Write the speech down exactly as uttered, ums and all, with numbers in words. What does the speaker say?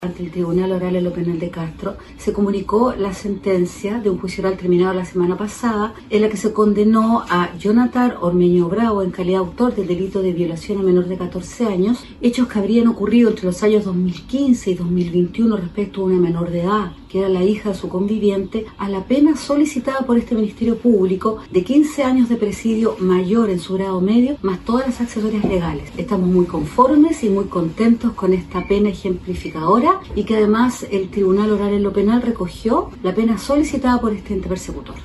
Ante el Tribunal Oral en lo Penal de Castro, se comunicó la sentencia de un juicio oral terminado la semana pasada, en la que se condenó a Jonathan Ormeño Bravo en calidad de autor del delito de violación a menor de catorce años, hechos que habrían ocurrido entre los años dos mil quince y dos mil veintiuno respecto a una menor de edad, que era la hija de su conviviente, a la pena solicitada por este Ministerio Público de quince años de presidio mayor en su grado medio, más todas las accesorias legales. Estamos muy conformes y muy contentos con esta pena ejemplificadora, y que además el Tribunal Oral en lo Penal recogió la pena solicitada por este ente persecutor.